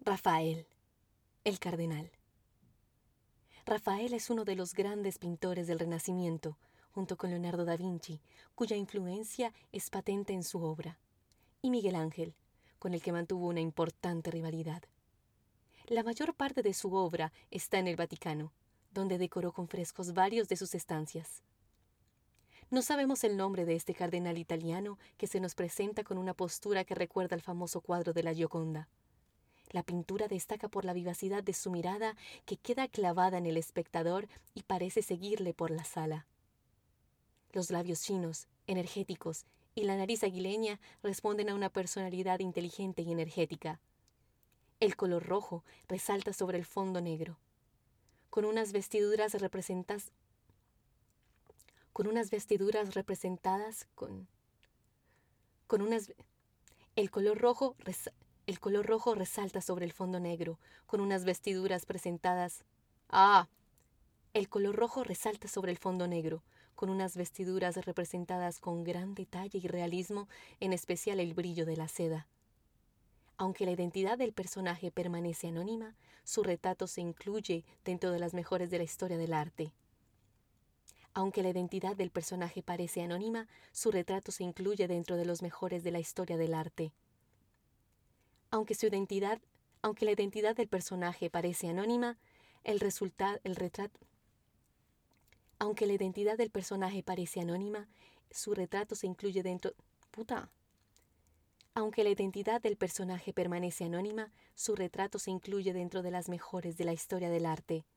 Rafael, el cardenal. Rafael es uno de los grandes pintores del Renacimiento, junto con Leonardo da Vinci, cuya influencia es patente en su obra, y Miguel Ángel, con el que mantuvo una importante rivalidad. La mayor parte de su obra está en el Vaticano, donde decoró con frescos varios de sus estancias. No sabemos el nombre de este cardenal italiano que se nos presenta con una postura que recuerda al famoso cuadro de la Gioconda. La pintura destaca por la vivacidad de su mirada que queda clavada en el espectador y parece seguirle por la sala. Los labios finos, energéticos y la nariz aguileña responden a una personalidad inteligente y energética. El color rojo resalta sobre el fondo negro. Con unas vestiduras representadas el color rojo resalta sobre el fondo negro, con unas vestiduras presentadas. El color rojo resalta sobre el fondo negro, con unas vestiduras representadas con gran detalle y realismo, en especial el brillo de la seda. Aunque la identidad del personaje permanece anónima, su retrato se incluye dentro de las mejores de la historia del arte. Aunque la identidad del personaje parece anónima, su retrato se incluye dentro de los mejores de la historia del arte. Aunque la identidad del personaje parece anónima, Aunque la identidad del personaje parece anónima, su retrato se incluye dentro. Aunque la identidad del personaje permanece anónima, su retrato se incluye dentro de las mejores de la historia del arte.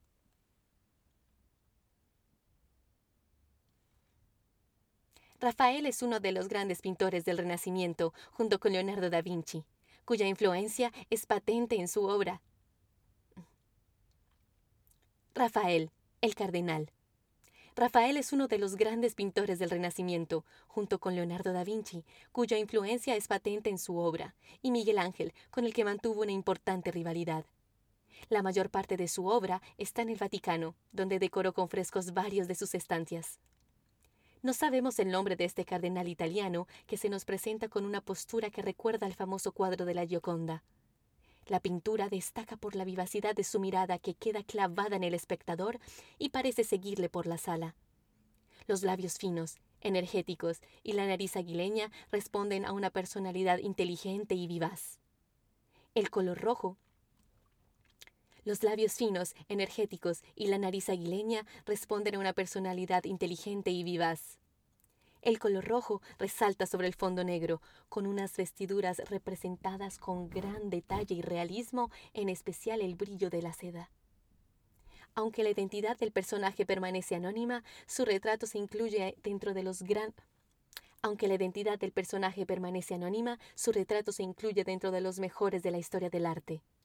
Rafael es uno de los grandes pintores del Renacimiento, junto con Leonardo da Vinci, cuya influencia es patente en su obra. Rafael, el cardenal. Rafael es uno de los grandes pintores del Renacimiento, junto con Leonardo da Vinci, cuya influencia es patente en su obra, y Miguel Ángel, con el que mantuvo una importante rivalidad. La mayor parte de su obra está en el Vaticano, donde decoró con frescos varios de sus estancias. No sabemos el nombre de este cardenal italiano que se nos presenta con una postura que recuerda al famoso cuadro de la Gioconda. La pintura destaca por la vivacidad de su mirada que queda clavada en el espectador y parece seguirle por la sala. Los labios finos, energéticos y la nariz aguileña responden a una personalidad inteligente y vivaz. El color rojo. Los labios finos, energéticos y la nariz aguileña responden a una personalidad inteligente y vivaz. El color rojo resalta sobre el fondo negro, con unas vestiduras representadas con gran detalle y realismo, en especial el brillo de la seda. Aunque la identidad del personaje permanece anónima, su retrato se incluye dentro de los mejores de la historia del arte.